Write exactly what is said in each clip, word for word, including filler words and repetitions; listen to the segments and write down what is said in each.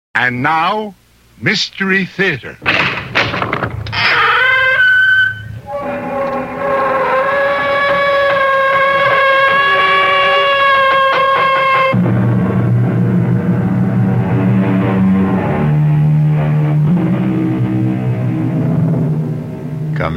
And now, Mystery Theater. Come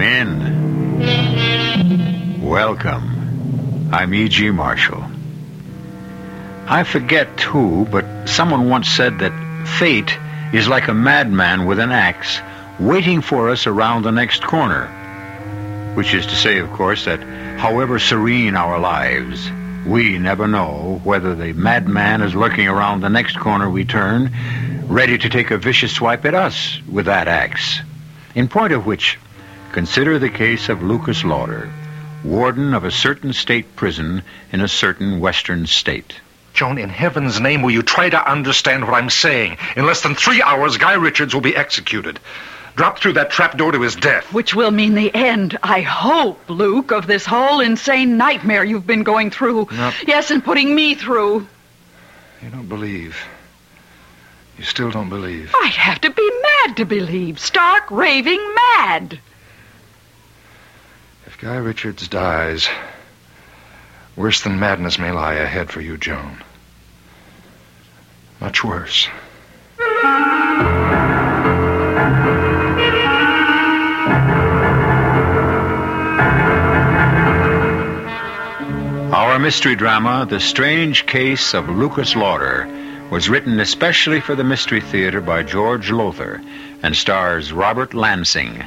in. Welcome. I'm E G. Marshall. I forget who, but someone once said that fate is like a madman with an axe waiting for us around the next corner. Which is to say, of course, that however serene our lives, we never know whether the madman is lurking around the next corner we turn, ready to take a vicious swipe at us with that axe. In point of which, consider the case of Lucas Lauder, warden of a certain state prison in a certain western state. Joan, in heaven's name, will you try to understand what I'm saying? In less than three hours, Guy Richards will be executed. Drop through that trapdoor to his death. Which will mean the end, I hope, Luke, of this whole insane nightmare you've been going through. No. Yes, and putting me through. You don't believe. You still don't believe. I'd have to be mad to believe. Stark, raving mad. If Guy Richards dies, worse than madness may lie ahead for you, Joan. Much worse. Our mystery drama, The Strange Case of Lucas Lauder, was written especially for the Mystery Theater by George Lothar and stars Robert Lansing.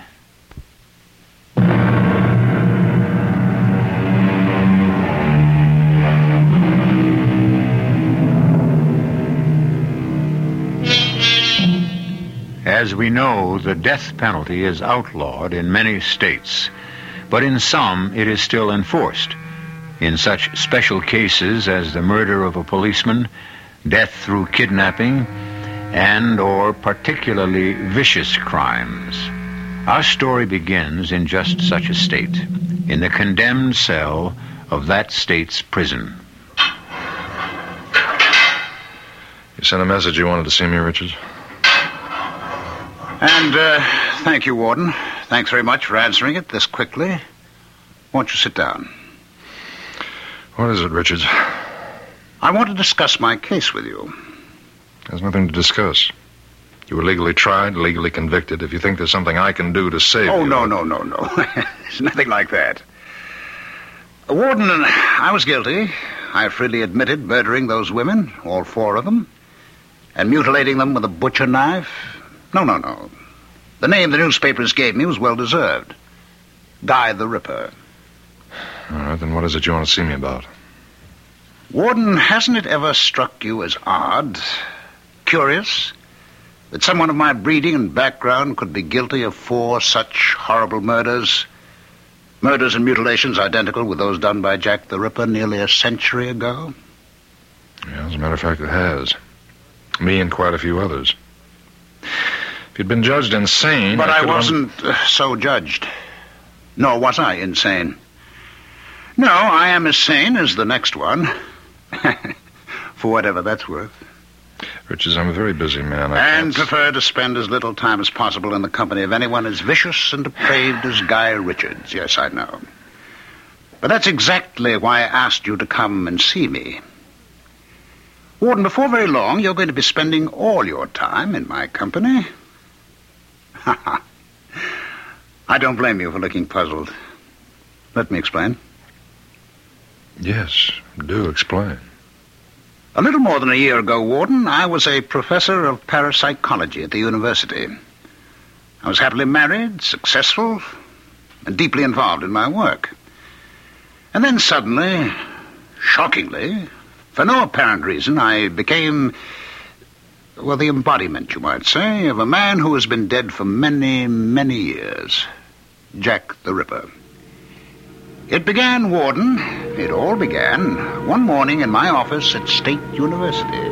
As we know, the death penalty is outlawed in many states, but in some it is still enforced. In such special cases as the murder of a policeman, death through kidnapping, and or particularly vicious crimes. Our story begins in just such a state, in the condemned cell of that state's prison. You sent a message you wanted to see me, Richards? And, uh, thank you, Warden. Thanks very much for answering it this quickly. Won't you sit down? What is it, Richards? I want to discuss my case with you. There's nothing to discuss. You were legally tried, legally convicted. If you think there's something I can do to save oh, you... Oh, no, no, no, no. There's nothing like that. Warden, I was guilty. I freely admitted murdering those women, all four of them, and mutilating them with a butcher knife. No, no, no. The name the newspapers gave me was well-deserved. Guy the Ripper. All right, then what is it you want to see me about? Warden, hasn't it ever struck you as odd, curious, that someone of my breeding and background could be guilty of four such horrible murders? Murders and mutilations identical with those done by Jack the Ripper nearly a century ago? Yeah, as a matter of fact, it has. Me and quite a few others. If you'd been judged insane... But I, I wasn't uh, so judged. Nor was I insane. No, I am as sane as the next one. For whatever that's worth. Richards, I'm a very busy man. I and can't... prefer to spend as little time as possible in the company of anyone as vicious and depraved as Guy Richards. Yes, I know. But that's exactly why I asked you to come and see me. Warden, before very long, you're going to be spending all your time in my company. Ha ha. I don't blame you for looking puzzled. Let me explain. Yes, do explain. A little more than a year ago, Warden, I was a professor of parapsychology at the university. I was happily married, successful, and deeply involved in my work. And then suddenly, shockingly, for no apparent reason, I became, well, the embodiment, you might say, of a man who has been dead for many, many years. Jack the Ripper. It began, Warden, it all began one morning in my office at State University.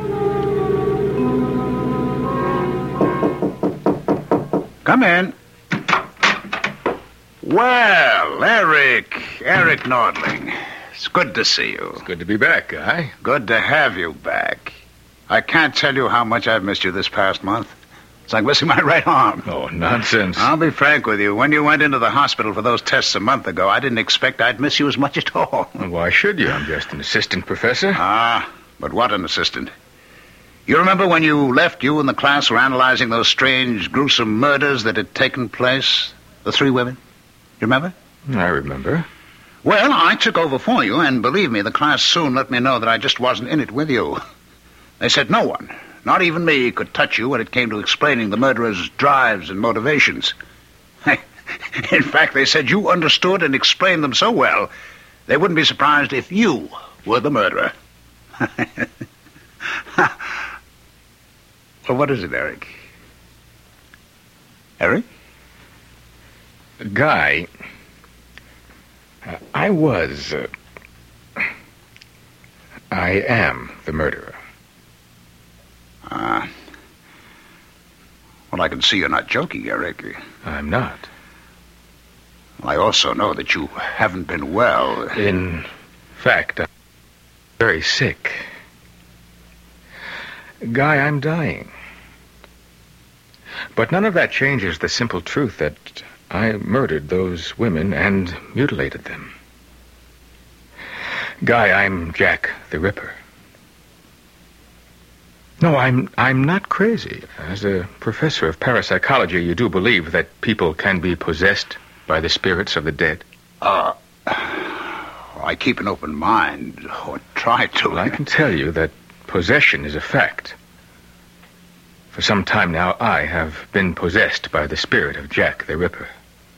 Come in. Well, Eric, Eric Nordling. It's good to see you. It's good to be back, Guy. Good to have you back. I can't tell you how much I've missed you this past month. It's like missing my right arm. Oh, nonsense. I'll be frank with you. When you went into the hospital for those tests a month ago, I didn't expect I'd miss you as much at all. Well, why should you? I'm just an assistant professor. Ah, but what an assistant. You remember when you left, you and the class were analyzing those strange, gruesome murders that had taken place? The three women? You remember? I remember. Well, I took over for you, and believe me, the class soon let me know that I just wasn't in it with you. They said no one, not even me, could touch you when it came to explaining the murderer's drives and motivations. In fact, they said you understood and explained them so well, they wouldn't be surprised if you were the murderer. Well, what is it, Eric? Eric? Guy, uh, I was, uh, I am the murderer. Ah. Uh, well, I can see you're not joking, Eric. I'm not. I also know that you haven't been well. In fact, I'm very sick. Guy, I'm dying. But none of that changes the simple truth that I murdered those women and mutilated them. Guy, I'm Jack the Ripper. No, I'm I'm not crazy. As a professor of parapsychology, you do believe that people can be possessed by the spirits of the dead? Uh, I keep an open mind, or try to. Well, I can tell you that possession is a fact. For some time now, I have been possessed by the spirit of Jack the Ripper.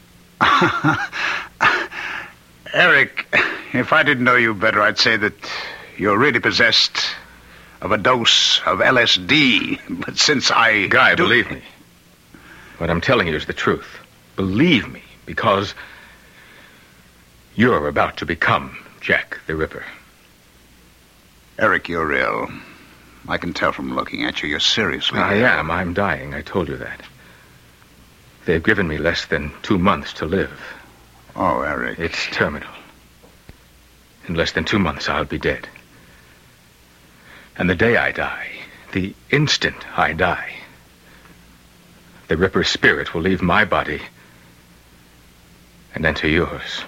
Eric, if I didn't know you better, I'd say that you're really possessed of a dose of L S D. But since I... Guy, do... believe me. What I'm telling you is the truth. Believe me, because you're about to become Jack the Ripper. Eric, you're ill. I can tell from looking at you. You're seriously I ill. am. I'm dying. I told you that. They've given me less than two months to live. Oh, Eric. It's terminal. In less than two months, I'll be dead. And the day I die, the instant I die, the Ripper's spirit will leave my body and enter yours.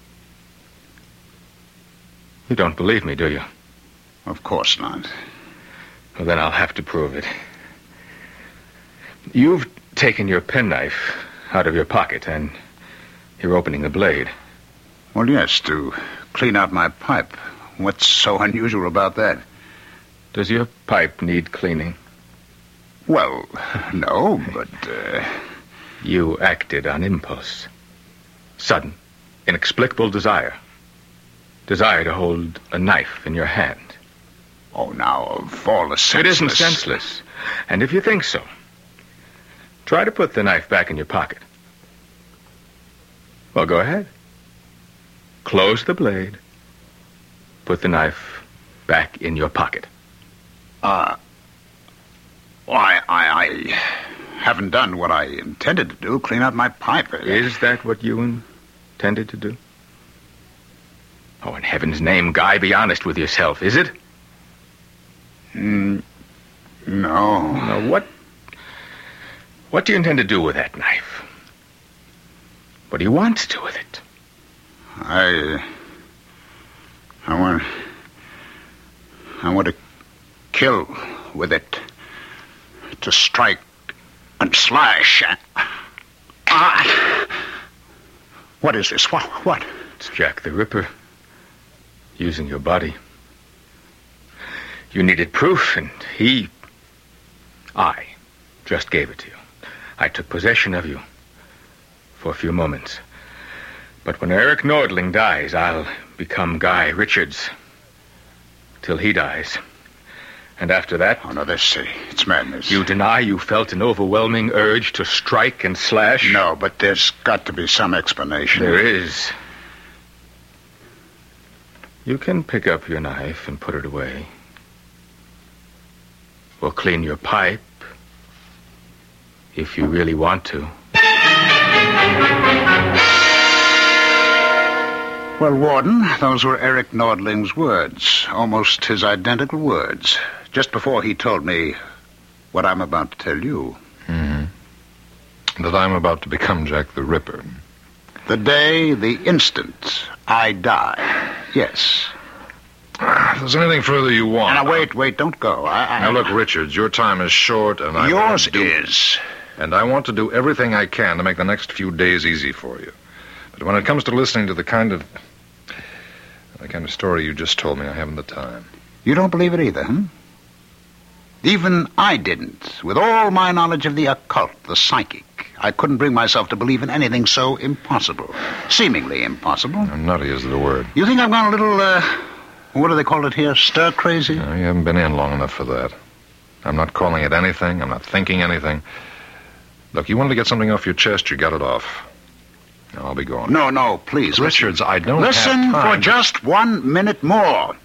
You don't believe me, do you? Of course not. Well, then I'll have to prove it. You've taken your penknife out of your pocket, and you're opening the blade. Well, yes, to clean out my pipe. What's so unusual about that? Does your pipe need cleaning? Well, no, but... Uh... You acted on impulse. Sudden, inexplicable desire. Desire to hold a knife in your hand. Oh, now, of all the senseless... It isn't senseless. And if you think so, try to put the knife back in your pocket. Well, go ahead. Close the blade. Put the knife back in your pocket. Uh... Well, I, I, I haven't done what I intended to do, clean out my pipe. Is that what you intended to do? Oh, in heaven's name, Guy, be honest with yourself, is it? Mm, no. Now, what... What do you intend to do with that knife? What do you want to do with it? I... I want... I want to kill with it. To strike and slash. Ah! What is this? What? What? It's Jack the Ripper. Using your body. You needed proof, and he... I just gave it to you. I took possession of you for a few moments. But when Eric Nordling dies, I'll become Guy Richards. Till he dies. And after that... Oh, no, this... Uh, it's madness. You deny you felt an overwhelming urge to strike and slash? No, but there's got to be some explanation. There is. You can pick up your knife and put it away. Or clean your pipe, if you really want to. Well, Warden, those were Eric Nordling's words. Almost his identical words. just before he told me what I'm about to tell you. Mm-hmm. That I'm about to become Jack the Ripper. The day, the instant I die. Yes. If there's anything further you want... Now, wait, wait, don't go. I, I... Now, look, Richards, your time is short, and I... Yours do... is. And I want to do everything I can to make the next few days easy for you. But when it comes to listening to the kind of... the kind of story you just told me, I haven't the time. You don't believe it either, huh? Even I didn't. With all my knowledge of the occult, the psychic, I couldn't bring myself to believe in anything so impossible. Seemingly impossible. Now, nutty is the word. You think I've gone a little, uh, what do they call it here, stir-crazy? No, you haven't been in long enough for that. I'm not calling it anything. I'm not thinking anything. Look, you wanted to get something off your chest, you got it off. Now, I'll be going. No, no, please. Richards, listen. I don't listen have time. for just one minute more.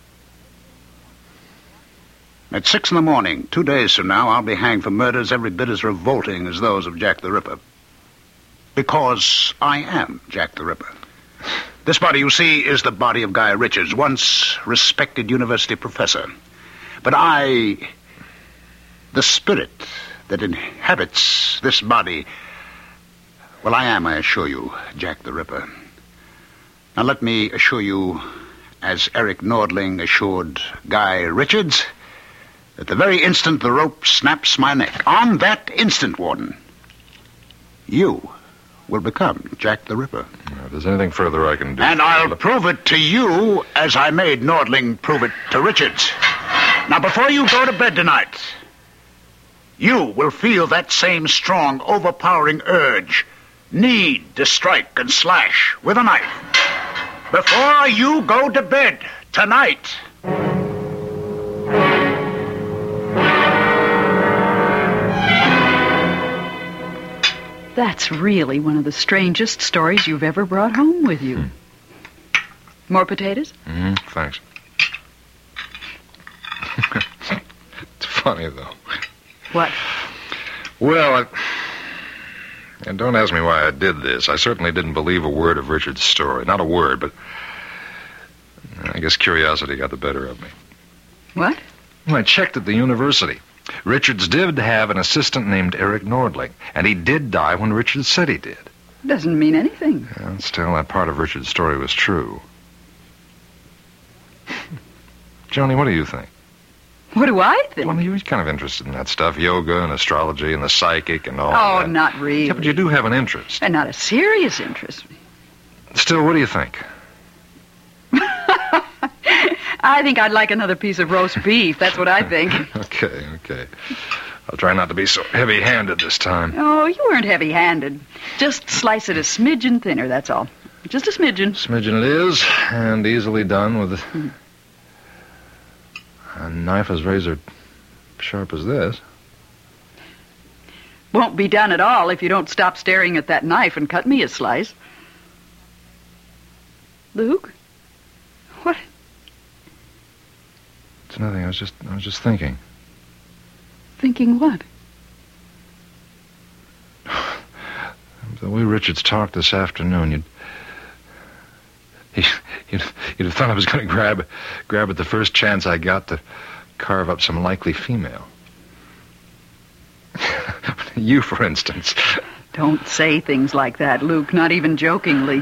At six in the morning, two days from now, I'll be hanged for murders every bit as revolting as those of Jack the Ripper. Because I am Jack the Ripper. This body, you see, is the body of Guy Richards, once respected university professor. But I, the spirit that inhabits this body, well, I am, I assure you, Jack the Ripper. Now let me assure you, as Eric Nordling assured Guy Richards, at the very instant the rope snaps my neck, on that instant, Warden, you will become Jack the Ripper. If there's anything further I can do... And I'll prove it to you as I made Nordling prove it to Richards. Now, before you go to bed tonight, you will feel that same strong, overpowering urge, need to strike and slash with a knife. Before you go to bed tonight... That's really one of the strangest stories you've ever brought home with you. Hmm. More potatoes? Mm-hmm, thanks. It's funny, though. What? Well, I... And don't ask me why I did this. I certainly didn't believe a word of Richard's story. Not a word, but... I guess curiosity got the better of me. What? Well, I checked at the university. Richards did have an assistant named Eric Nordling, and he did die when Richards said he did. Doesn't mean anything. Well, still, that part of Richard's story was true. Joni, what do you think? What do I think? Well, you're kind of interested in that stuff, yoga and astrology and the psychic and all Oh, that. not really. Yeah, but you do have an interest. And not a serious interest. Still, what do you think? I think I'd like another piece of roast beef. That's what I think. Okay, okay. I'll try not to be so heavy-handed this time. Oh, you weren't heavy-handed. Just slice it a smidgen thinner, that's all. Just a smidgen. Smidgen it is, and easily done with Hmm. a knife as razor sharp as this. Won't be done at all if you don't stop staring at that knife and cut me a slice. Luke? What? It's nothing. I was just, I was just thinking. Thinking what? The way Richards talked this afternoon, you'd, he, you'd, you'd have thought I was going to grab, grab at the first chance I got to carve up some likely female. You, for instance. Don't say things like that, Luke, not even jokingly.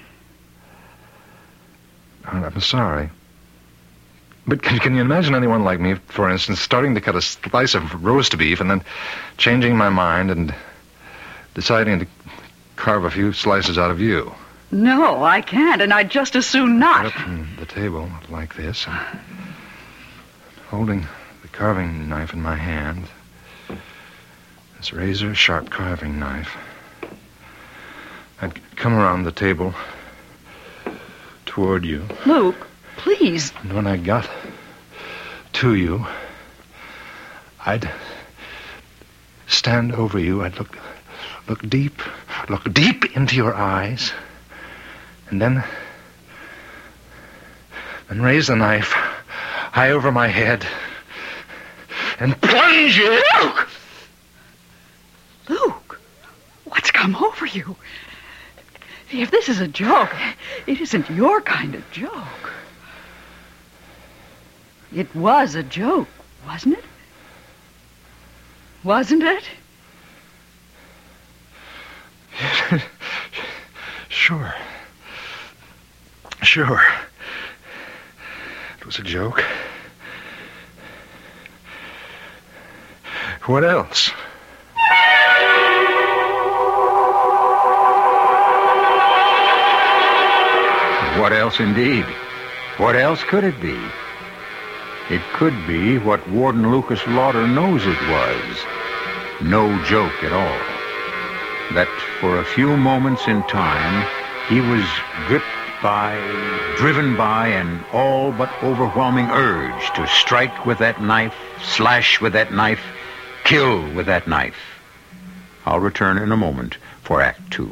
I'm sorry. But can, can you imagine anyone like me, for instance, starting to cut a slice of roast beef and then changing my mind and deciding to carve a few slices out of you? No, I can't, and I'd just as soon not. Right up from the table like this, and holding the carving knife in my hand, this razor-sharp carving knife, I'd come around the table toward you. Luke, please. And when I got to you, I'd stand over you. I'd look, look deep, look deep into your eyes, and then, then raise the knife high over my head and plunge it. Luke! Luke, what's come over you? If this is a joke, it isn't your kind of joke. It was a joke Wasn't it? Wasn't it? Sure. Sure. It was a joke. What else? What else indeed? What else could it be? It could be what Warden Lucas Lauder knows it was. No joke at all. That for a few moments in time, he was gripped by, driven by an all but overwhelming urge to strike with that knife, slash with that knife, kill with that knife. I'll return in a moment for Act Two.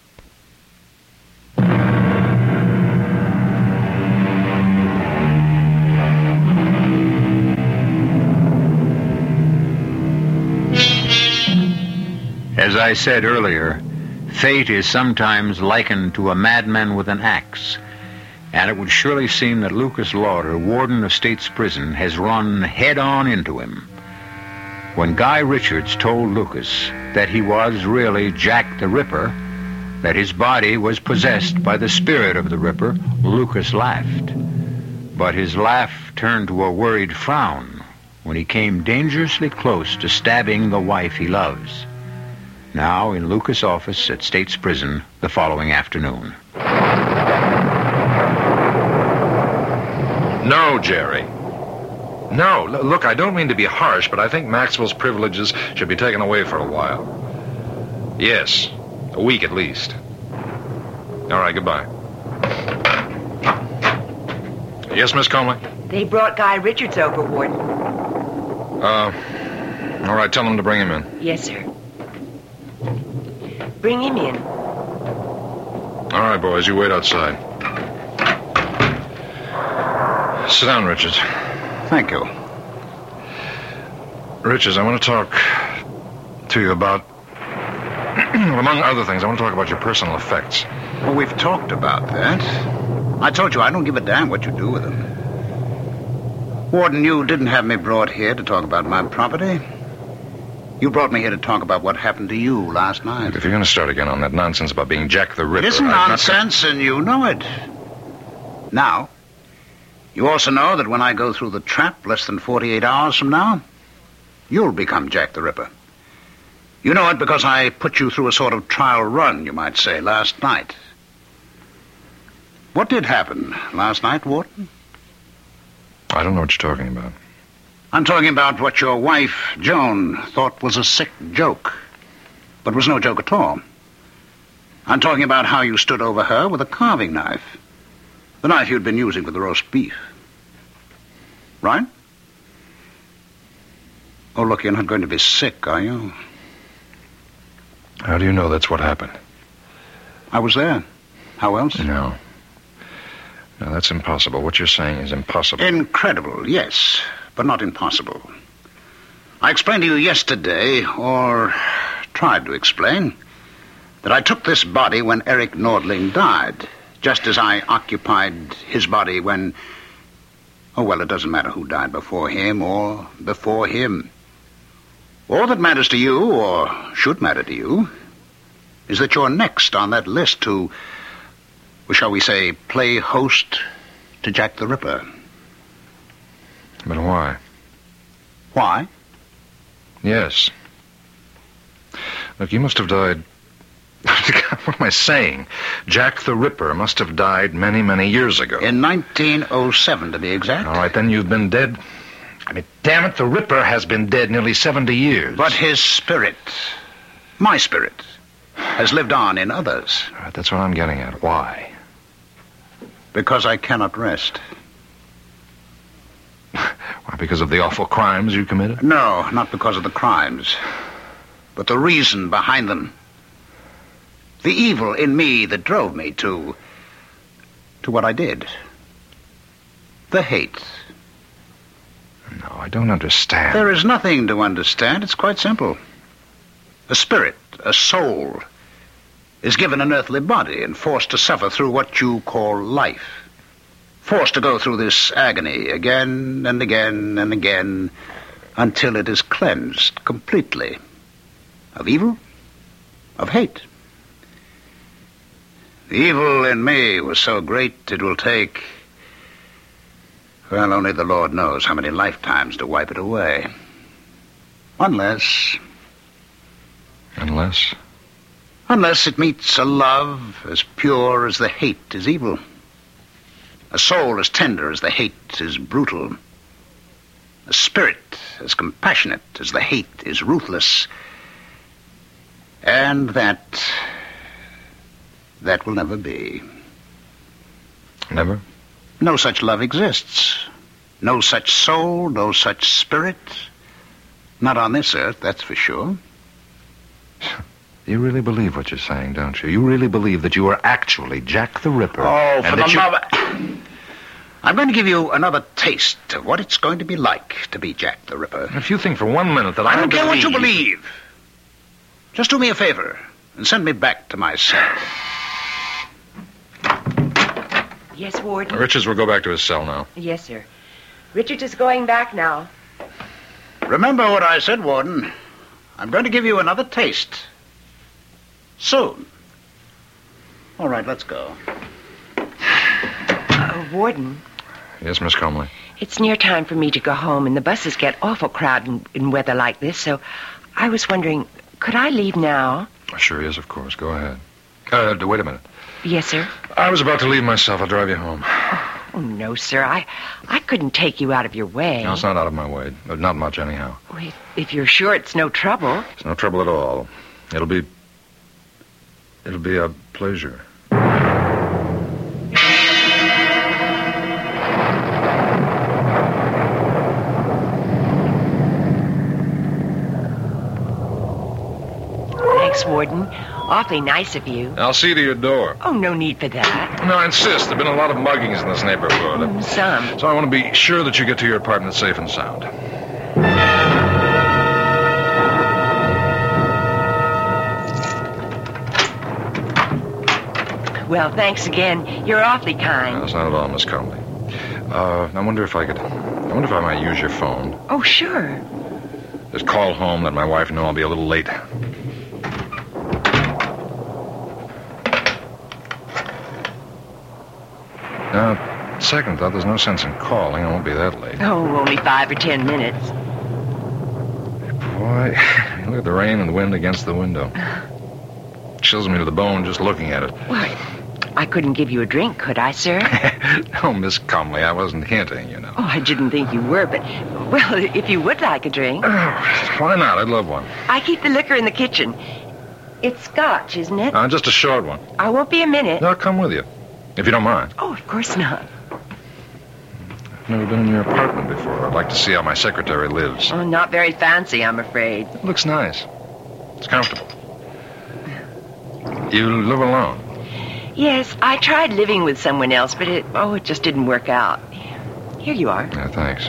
As I said earlier, fate is sometimes likened to a madman with an axe, and it would surely seem that Lucas Lauder, warden of State's Prison, has run head-on into him. When Guy Richards told Lucas that he was really Jack the Ripper, that his body was possessed by the spirit of the Ripper, Lucas laughed. But his laugh turned to a worried frown when he came dangerously close to stabbing the wife he loves. Now in Lucas' office at State's Prison the following afternoon. No, Jerry. No, L- look, I don't mean to be harsh, but I think Maxwell's privileges should be taken away for a while. Yes, a week at least. All right, goodbye. Yes, Miss Conway? They brought Guy Richards over, Warden. Uh, all right, tell them to bring him in. Yes, sir. Bring him in. All right, boys, you wait outside. Sit down, Richards. Thank you. Richards, I want to talk to you about, among other things, I want to talk about your personal effects. Well, we've talked about that. I told you I don't give a damn what you do with them. Warden, you didn't have me brought here to talk about my property. You brought me here to talk about what happened to you last night. If you're going to start again on that nonsense about being Jack the Ripper... It isn't I've nonsense, not... and you know it. Now, you also know that when I go through the trap less than forty-eight hours from now, you'll become Jack the Ripper. You know it because I put you through a sort of trial run, you might say, last night. What did happen last night, Warden? I don't know what you're talking about. I'm talking about what your wife, Joan, thought was a sick joke, but was no joke at all. I'm talking about how you stood over her with a carving knife, the knife you'd been using for the roast beef. Right? Oh, look, you're not going to be sick, are you? How do you know that's what happened? I was there. How else? No. No, that's impossible. What you're saying is impossible. Incredible, yes, but not impossible. I explained to you yesterday, or tried to explain, that I took this body when Eric Nordling died, just as I occupied his body when... Oh, well, it doesn't matter who died before him or before him. All that matters to you, or should matter to you, is that you're next on that list to, well, shall we say, play host to Jack the Ripper. But why? Why? Yes. Look, you must have died... What am I saying? Jack the Ripper must have died many, many years ago. In nineteen oh seven, to be exact. All right, then you've been dead... I mean, damn it, the Ripper has been dead nearly seventy years. But his spirit, my spirit, has lived on in others. All right, that's what I'm getting at. Why? Because I cannot rest. Why, because of the awful crimes you committed? No, not because of the crimes, but the reason behind them. The evil in me that drove me to... to what I did. The hate. No, I don't understand. There is nothing to understand. It's quite simple. A spirit, a soul, is given an earthly body and forced to suffer through what you call life. forced to go through this agony again and again and again until it is cleansed completely of evil, of hate. The evil in me was so great it will take, well, only the Lord knows how many lifetimes to wipe it away. Unless... Unless? Unless it meets a love as pure as the hate is evil. A soul as tender as the hate is brutal. A spirit as compassionate as the hate is ruthless. And that... that will never be. Never? No such love exists. No such soul, no such spirit. Not on this earth, that's for sure. You really believe what you're saying, don't you? You really believe that you are actually Jack the Ripper? Oh, for and the that you... love of... I'm going to give you another taste of what it's going to be like to be Jack the Ripper. If you think for one minute that I, I don't care what you believe... believe. Just do me a favor and send me back to my cell. Yes, Warden? Richards will go back to his cell now. Yes, sir. Richards is going back now. Remember what I said, Warden. I'm going to give you another taste. Soon. All right, let's go. Uh, Warden, Yes, Miss Comley? it's near time for me to go home, and the buses get awful crowded in, in weather like this, so I was wondering, could I leave now? Sure, yes, of course. Go ahead. Uh, wait a minute. Yes, sir. I was about to leave myself. I'll drive you home. Oh, no, sir. I I couldn't take you out of your way. No, it's not out of my way. Uh, Not much, anyhow. Oh, if, if you're sure it's no trouble. It's no trouble at all. It'll be... It'll be a pleasure. Thanks, Warden. Awfully nice of you. I'll see to your door. Oh, no need for that. No, I insist. There have been a lot of muggings in this neighborhood. Mm, some. So I want to be sure that you get to your apartment safe and sound. Well, thanks again. You're awfully No, kind. that's not at all, Miss Conley. Uh, I wonder if I could... I wonder if I might use your phone. Oh, sure. Just call home, let my wife know I'll be a little late. Now, second thought, there's no sense in calling. I won't be that late. Oh, only five or ten minutes. Boy, look at the rain and the wind against the window. Chills me to the bone just looking at it. Why, I couldn't give you a drink, could I, sir? Oh, Miss Comley, I wasn't hinting, you know. Oh, I didn't think you were, but, well, if you would like a drink. Oh, why not? I'd love one. I keep the liquor in the kitchen. It's scotch, isn't it? Uh, just a short one. I won't be a minute. I'll come with you, if you don't mind. Oh, of course not. I've never been in your apartment before. I'd like to see how my secretary lives. Oh, not very fancy, I'm afraid. It looks nice. It's comfortable. You live alone? Yes, I tried living with someone else, but it, oh, it just didn't work out. Here you are. Yeah, thanks.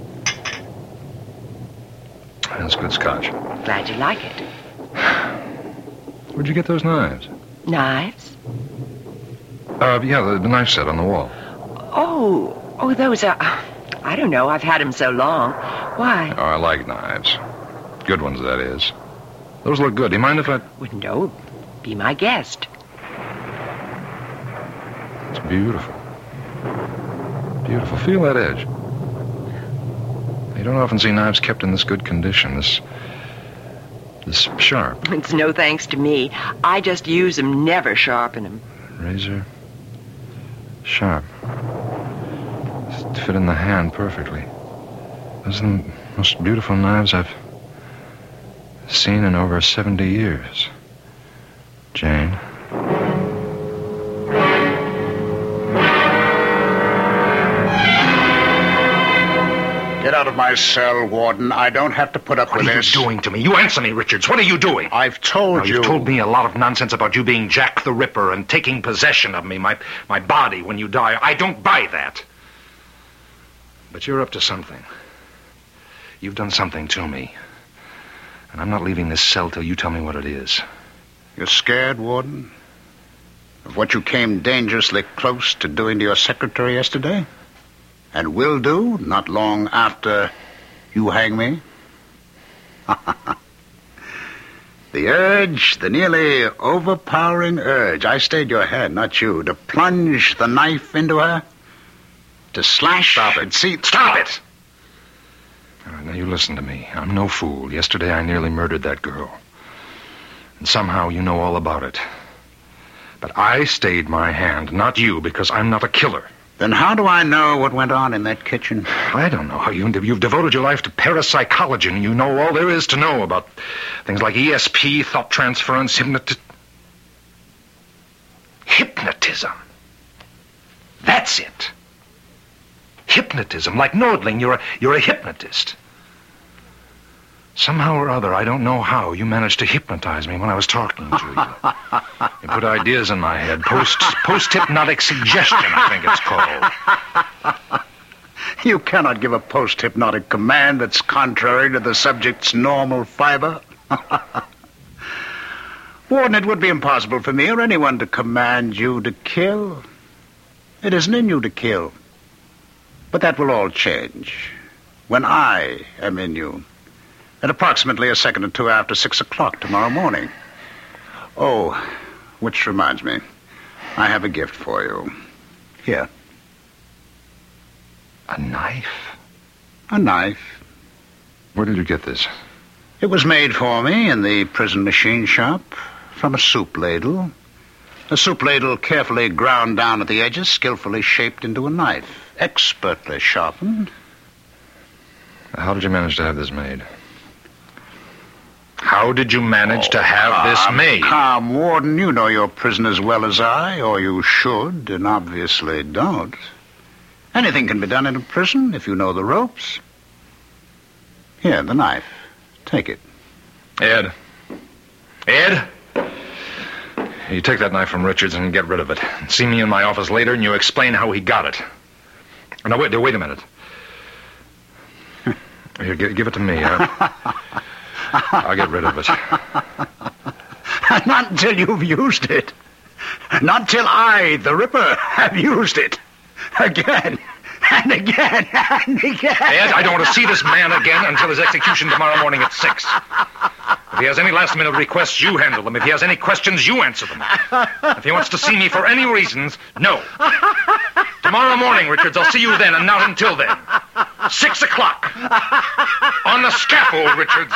That's good scotch. Glad you like it. Where'd you get those knives? Knives? Uh, yeah, the, the knife set on the wall. Oh, oh, those are... I don't know. I've had them so long. Why? Oh, I like knives. Good ones, that is. Those look good. Do you mind if I... Well, no. Be my guest. It's beautiful. Beautiful. Feel that edge. You don't often see knives kept in this good condition, this... this sharp. It's no thanks to me. I just use them, never sharpen them. Razor. Sharp. Just fit in the hand perfectly. Those are the most beautiful knives I've seen in over seventy years. Jane. Get out of my cell, Warden. I don't have to put up with this. What are you doing to me? You answer me, Richards. What are you doing? I've told Now, you... You've told me a lot of nonsense about you being Jack the Ripper and taking possession of me, my, my body, when you die. I don't buy that. But you're up to something. You've done something to me. And I'm not leaving this cell till you tell me what it is. You're scared, Warden? of what you came dangerously close to doing to your secretary yesterday? And will do not long after you hang me? The urge, the nearly overpowering urge, I stayed your hand, not you, to plunge the knife into her, to slash... Stop it. And see... Stop it! All right, now you listen to me. I'm no fool. Yesterday I nearly murdered that girl. And somehow you know all about it. But I stayed my hand, not you, because I'm not a killer. Then how do I know what went on in that kitchen? I don't know how you, you've devoted your life to parapsychology, and you know all there is to know about things like E S P, thought transference, hypnoti- hypnotism. That's it. Hypnotism, like Nordling, you're a, you're a hypnotist. Somehow or other, I don't know how, you managed to hypnotize me when I was talking to you. You put ideas in my head. Post, post-hypnotic suggestion, I think it's called. You cannot give a post-hypnotic command that's contrary to the subject's normal fiber. Warden, it would be impossible for me or anyone to command you to kill. It isn't in you to kill. But that will all change when I am in you. At approximately a second or two after six o'clock tomorrow morning. Oh, which reminds me, I have a gift for you. Here. A knife? A knife. Where did you get this? It was made for me in the prison machine shop from a soup ladle. A soup ladle carefully ground down at the edges, skillfully shaped into a knife, expertly sharpened. How did you manage to have this made? How did you manage oh, to have calm, this made? Calm, Warden. You know your prison as well as I, or you should, and obviously don't. Anything can be done in a prison if you know the ropes. Here, the knife. Take it. Ed. Ed? You take that knife from Richards and get rid of it. See me in my office later and you explain how he got it. Now, wait, wait a minute. Here, give, give it to me. I'll, I'll get rid of it. Not until you've used it. Not till I, the Ripper, have used it. Again, and again, and again. Ed, I don't want to see this man again until his execution tomorrow morning at six. If he has any last-minute requests, you handle them. If he has any questions, you answer them. If he wants to see me for any reasons, no. Tomorrow morning, Richards, I'll see you then, and not until then. Six o'clock. On the scaffold, Richards.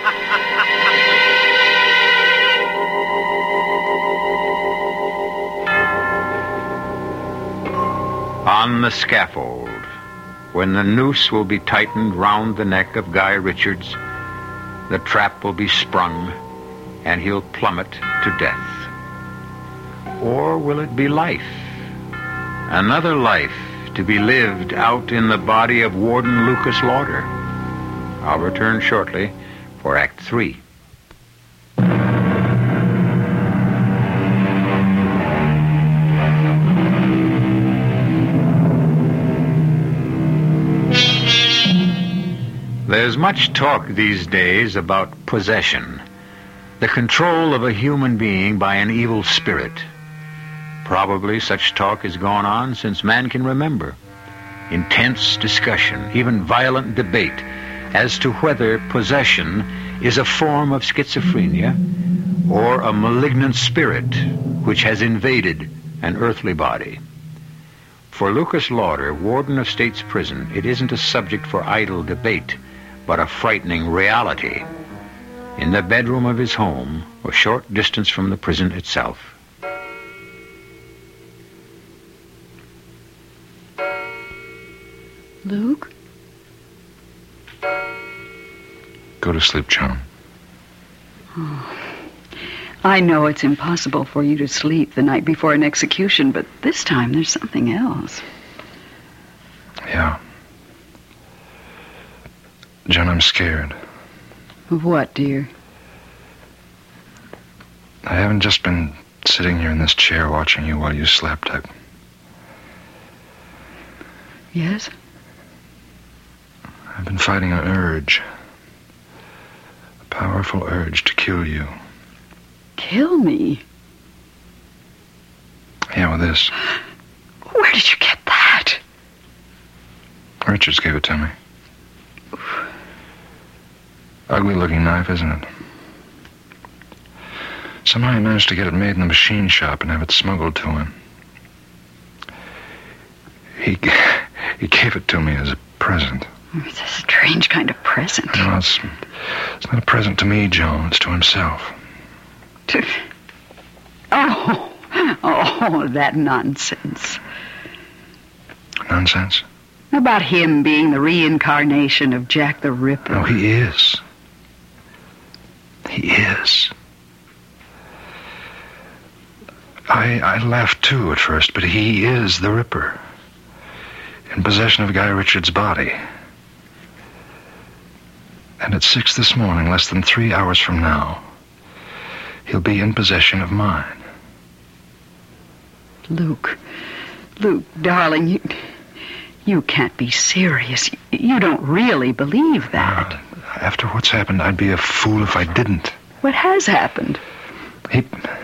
On the scaffold, when the noose will be tightened round the neck of Guy Richards, the trap will be sprung, and he'll plummet to death. Or will it be life? Another life to be lived out in the body of Warden Lucas Lauder. I'll return shortly for Act Three. There's much talk these days about possession, the control of a human being by an evil spirit. Probably such talk has gone on since man can remember. Intense discussion, even violent debate, as to whether possession is a form of schizophrenia or a malignant spirit which has invaded an earthly body. For Lucas Lauder, warden of State's Prison, it isn't a subject for idle debate, but a frightening reality. In the bedroom of his home, a short distance from the prison itself. Luke? Go to sleep, Joan. Oh. I know it's impossible for you to sleep the night before an execution, but this time there's something else. Yeah. Joan, I'm scared. Of what, dear? I haven't just been sitting here in this chair watching you while you slept. I... Yes? I've been fighting an urge. A powerful urge to kill you. Kill me? Yeah, with this. Where did you get that? Richards gave it to me. Ugly-looking knife, isn't it? Somehow he managed to get it made in the machine shop and have it smuggled to him. He, he gave it to me as a present. It's a strange kind of present. No, it's, it's not a present to me, Joan. It's to himself. To... Oh, oh, that nonsense. Nonsense? About him being the reincarnation of Jack the Ripper. No, he is. He is. I, I laughed, too, at first, but he is the Ripper. In possession of Guy Richards' body. And at six this morning, less than three hours from now, he'll be in possession of mine. Luke, Luke, darling, you, you can't be serious. You don't really believe that. Uh, after what's happened, I'd be a fool if I didn't. What has happened? He...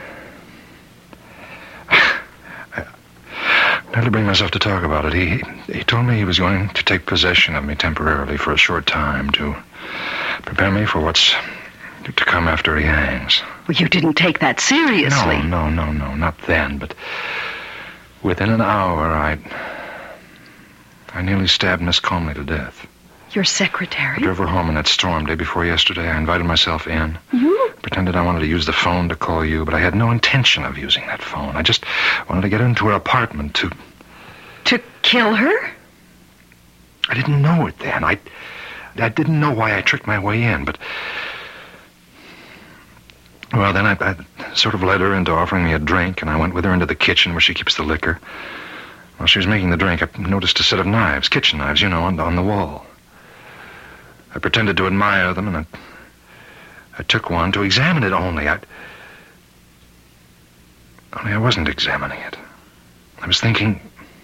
I had to bring myself to talk about it. He he told me he was going to take possession of me temporarily for a short time to prepare me for what's to come after he hangs. Well, you didn't take that seriously. No, no, no, no, not then, but within an hour, I... I nearly stabbed Miss Comley to death. Your secretary? I drove her home in that storm day before yesterday. I invited myself in. You? Pretended I wanted to use the phone to call you, but I had no intention of using that phone. I just wanted to get into her apartment to... To kill her? I didn't know it then. I, I didn't know why I tricked my way in, but... Well, then I, I sort of led her into offering me a drink, and I went with her into the kitchen where she keeps the liquor. While she was making the drink, I noticed a set of knives, kitchen knives, you know, on, on the wall. I pretended to admire them, and I, I took one to examine it only. I, only I wasn't examining it. I was thinking...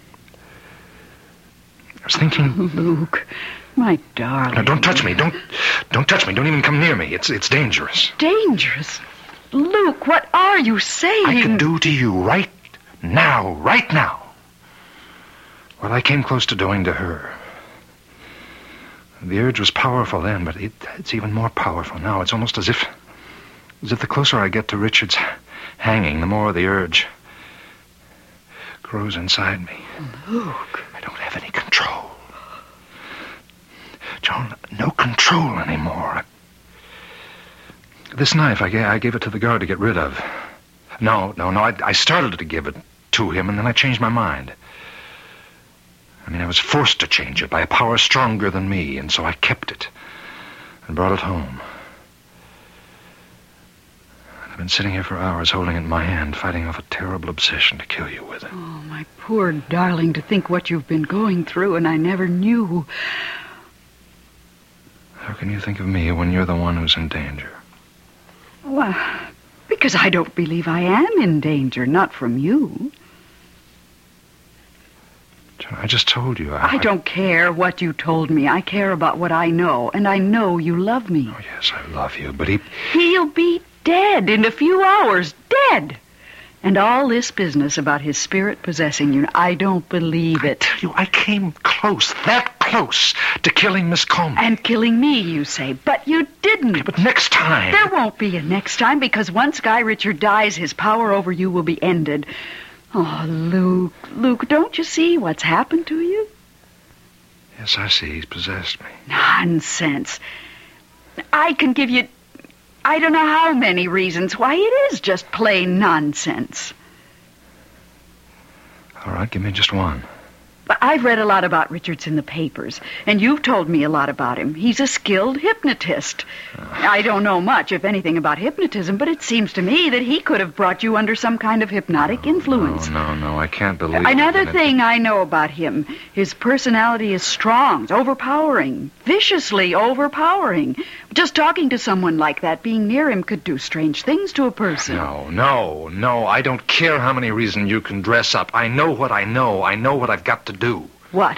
I was thinking... Luke, my darling... Now, don't touch me. Don't don't touch me. Don't even come near me. It's it's dangerous. Dangerous? Luke, what are you saying? I could do to you right now, right now, what I came close to doing to her. The urge was powerful then, but it, it's even more powerful now. It's almost as if... as if the closer I get to Richard's hanging, the more the urge grows inside me. Luke. I don't have any control. Joan, no control anymore. This knife, I gave, I gave it to the guard to get rid of. No, no, no, I, I started to give it to him, and then I changed my mind. I mean, I was forced to change it by a power stronger than me, and so I kept it and brought it home. I've been sitting here for hours holding it in my hand, fighting off a terrible obsession to kill you with it. Oh, my poor darling, to think what you've been going through, and I never knew. How can you think of me when you're the one who's in danger? Well, because I don't believe I am in danger, not from you. Joan, I just told you. I, I don't care what you told me. I care about what I know, and I know you love me. Oh, yes, I love you, but he... He'll be dead in a few hours. Dead! And all this business about his spirit possessing you, I don't believe it. I tell you, I came close, that close, to killing Miss Comey. And killing me, you say, but you didn't. Yeah, but next time... There won't be a next time, because once Guy Richard dies, his power over you will be ended. Oh, Luke, Luke, don't you see what's happened to you? Yes, I see. He's possessed me. Nonsense. I can give you... I don't know how many reasons why it is just plain nonsense. All right, give me just one. I've read a lot about Richards in the papers, and you've told me a lot about him. He's a skilled hypnotist. Uh, I don't know much, if anything, about hypnotism, but it seems to me that he could have brought you under some kind of hypnotic no, influence. No, no, no, I can't believe Another it. thing I know about him, his personality is strong, it's overpowering, viciously overpowering. Just talking to someone like that, being near him, could do strange things to a person. No, no, no, I don't care how many reasons you can dress up. I know what I know. I know what I've got to do. What?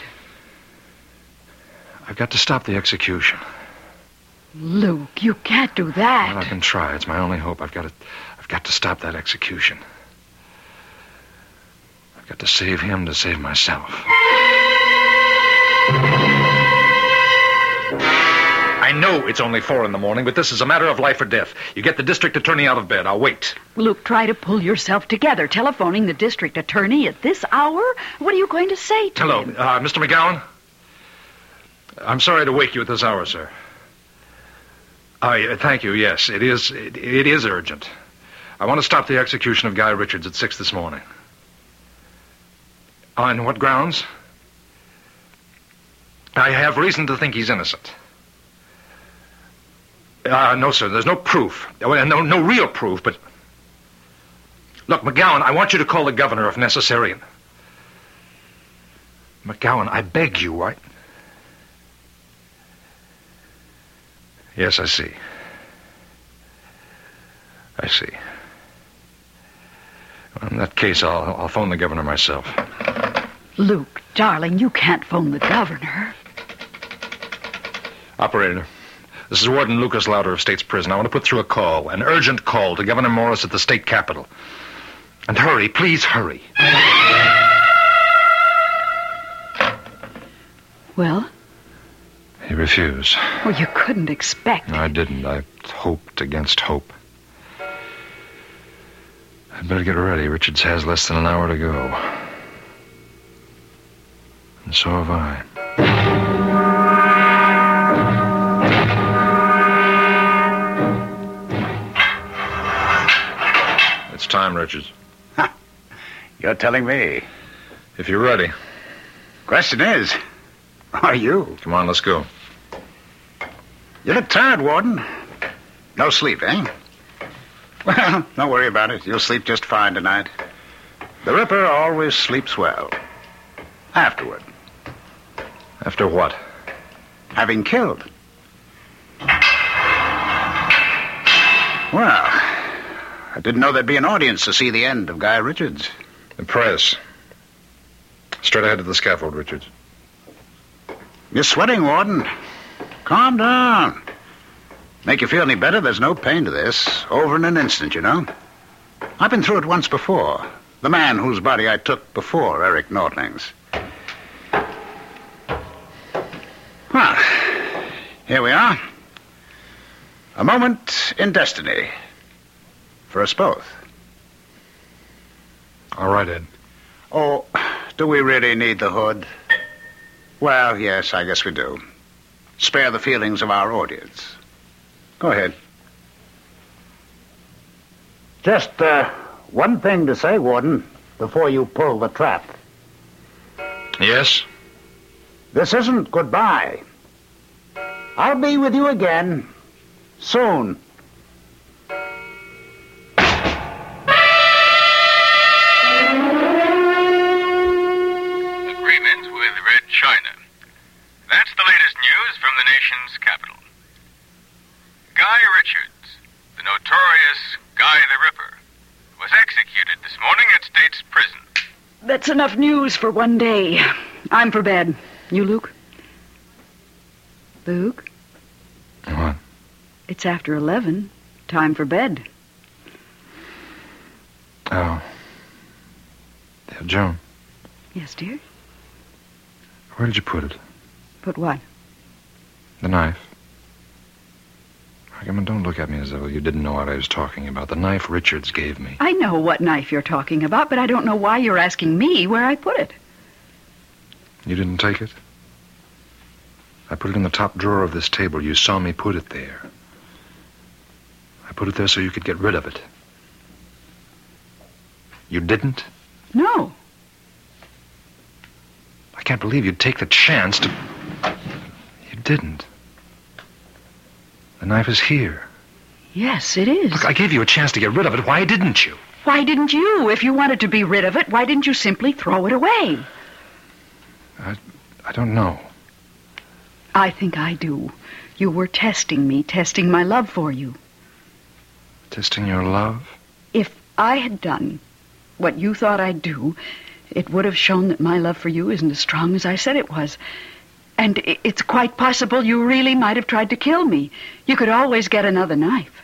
I've got to stop the execution. Luke, you can't do that. Well, I can try. It's my only hope. I've got to, I've got to stop that execution. I've got to save him to save myself. I know it's only four in the morning, but this is a matter of life or death. You get the district attorney out of bed. I'll wait. Luke, try to pull yourself together. Telephoning the district attorney at this hour? What are you going to say to Hello, him? uh, Mister McGowan? I'm sorry to wake you at this hour, sir. I uh, thank you, yes. It is, it, it is urgent. I want to stop the execution of Guy Richards at six this morning. On what grounds? I have reason to think he's innocent. Uh, no, sir, there's no proof. Well, no, no real proof, but... Look, McGowan, I want you to call the governor if necessary. McGowan, I beg you, I... Yes, I see. I see. Well, in that case, I'll, I'll phone the governor myself. Luke, darling, you can't phone the governor. Operator, this is Warden Lucas Louder of State's Prison. I want to put through a call, an urgent call to Governor Morris at the state capitol. And hurry, please hurry. Well? He refused. Well, you couldn't expect. No, I didn't. I hoped against hope. I'd better get ready. Richards has less than an hour to go. And so have I. It's time, Richards. You're telling me. If you're ready. Question is, are you? Come on, let's go. You look tired, Warden. No sleep, eh? Well, don't worry about it. You'll sleep just fine tonight. The Ripper always sleeps well. Afterward. After what? Having killed. Well, I didn't know there'd be an audience to see the end of Guy Richards. The press. Straight ahead to the scaffold, Richards. You're sweating, Warden. Calm down. Make you feel any better, there's no pain to this. Over in an instant, you know. I've been through it once before. The man whose body I took before Eric Nordling's. Well, here we are. A moment in destiny. For us both. All right, Ed. Oh, do we really need the hood? Well, yes, I guess we do. Spare the feelings of our audience. Go ahead. Just, uh, one thing to say, Warden, before you pull the trap. Yes? This isn't goodbye. I'll be with you again. Soon. Agreement with Red China. That's the latest news from the nation's capital. Guy Richards, the notorious Guy the Ripper, was executed this morning at State's Prison. That's enough news for one day. I'm for bed. You, Luke? Luke? What? It's after eleven. Time for bed. Oh. Yeah, Joan. Yes, dear? Where did you put it? Put what? The knife. Come on, don't look at me as though you didn't know what I was talking about. The knife Richards gave me. I know what knife you're talking about, but I don't know why you're asking me where I put it. You didn't take it? I put it in the top drawer of this table. You saw me put it there. I put it there so you could get rid of it. You didn't? No. I can't believe you'd take the chance to... You didn't. The knife is here. Yes, it is. Look, I gave you a chance to get rid of it. Why didn't you? Why didn't you? If you wanted to be rid of it, why didn't you simply throw it away? I, I don't know. I think I do. You were testing me, testing my love for you. Testing your love? If I had done what you thought I'd do, it would have shown that my love for you isn't as strong as I said it was. And it's quite possible you really might have tried to kill me. You could always get another knife.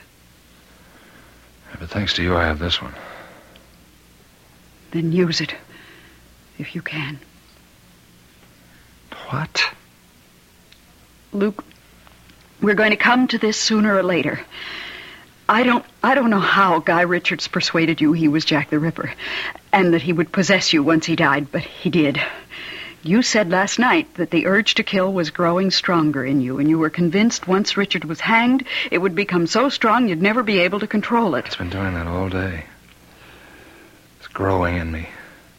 Yeah, but thanks to you, I have this one. Then use it. if you can. What? Luke, we're going to come to this sooner or later. I don't I don't know how Guy Richards persuaded you he was Jack the Ripper, and that he would possess you once he died, but he did. You said last night that the urge to kill was growing stronger in you, and you were convinced once Richard was hanged, it would become so strong you'd never be able to control it. It's been doing that all day. It's growing in me.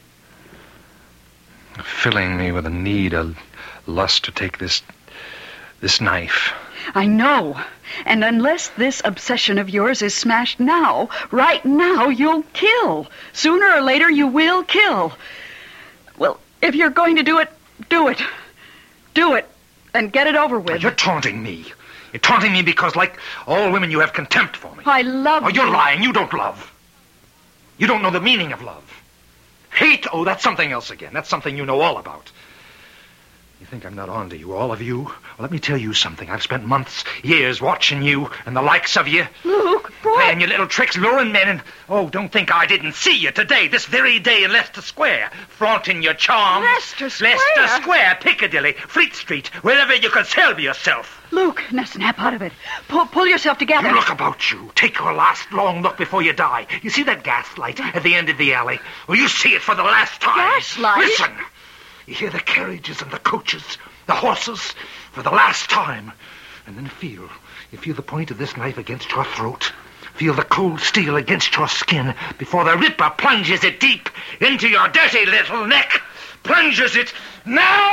Filling me with a need, a lust to take this... this knife. I know. And unless this obsession of yours is smashed now, right now, you'll kill. Sooner or later, you will kill. Well, if you're going to do it, do it. Do it. And get it over with. You're taunting me. You're taunting me because, like all women, you have contempt for me. I love Oh, you're you. lying. You don't love. You don't know the meaning of love. Hate? Oh, that's something else again. That's something you know all about. You think I'm not on to you, all of you? Well, let me tell you something. I've spent months, years watching you and the likes of you. Luke, boy. Playing your little tricks, luring men, and... Oh, don't think I didn't see you today, this very day in Leicester Square. Flaunting your charms. Leicester Square? Leicester Square, Piccadilly, Fleet Street, wherever you could sell yourself. Luke, now snap out of it. Pull, pull yourself together. You look about you. Take your last long look before you die. You see that gas light at the end of the alley? Well, you see it for the last time. Gas light? Listen. You hear the carriages and the coaches, the horses, for the last time. And then feel. You feel the point of this knife against your throat. Feel the cold steel against your skin before the Ripper plunges it deep into your dirty little neck. Plunges it now.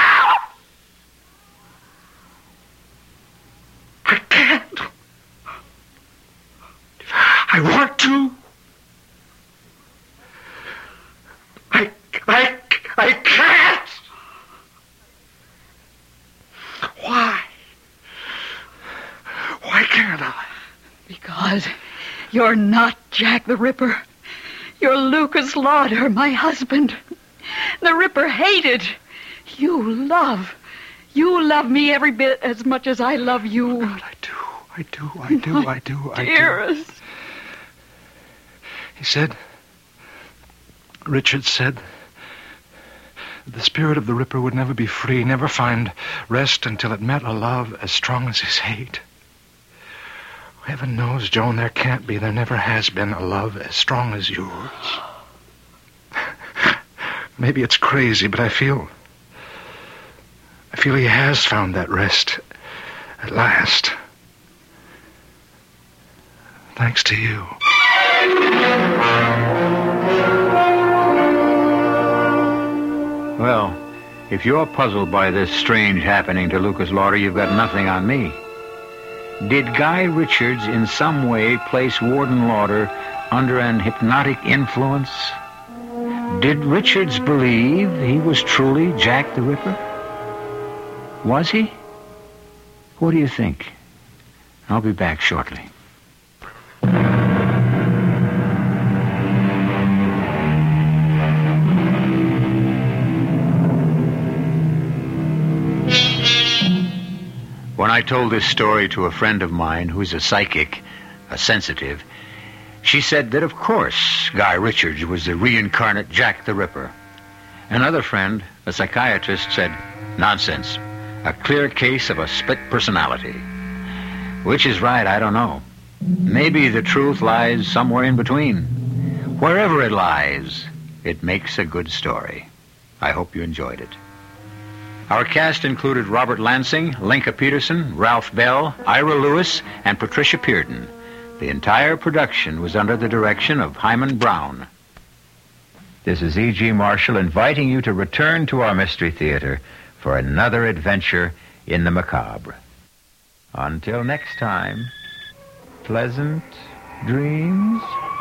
I can't. I want to. I, I, I can't. Why? Why can't I? Because you're not Jack the Ripper. You're Lucas Lauder, my husband. The Ripper hated. You love. You love me every bit as much as I love you. God, I do. I do. I do. I do. I do. Dearest. He said, Richard said, the spirit of the Ripper would never be free, never find rest until it met a love as strong as his hate. Heaven knows, Joan, there can't be, there never has been a love as strong as yours. Maybe it's crazy, but I feel... I feel he has found that rest at last. Thanks to you. Well, if you're puzzled by this strange happening to Lucas Lauder, you've got nothing on me. Did Guy Richards in some way place Warden Lauder under an hypnotic influence? Did Richards believe he was truly Jack the Ripper? Was he? What do you think? I'll be back shortly. When I told this story to a friend of mine who's a psychic, a sensitive, she said that, of course, Guy Richards was the reincarnate Jack the Ripper. Another friend, a psychiatrist, said, nonsense, a clear case of a split personality. Which is right, I don't know. Maybe the truth lies somewhere in between. Wherever it lies, it makes a good story. I hope you enjoyed it. Our cast included Robert Lansing, Linka Peterson, Ralph Bell, Ira Lewis, and Patricia Pearden. The entire production was under the direction of Hyman Brown. This is E G. Marshall inviting you to return to our Mystery Theater for another adventure in the macabre. Until next time, pleasant dreams.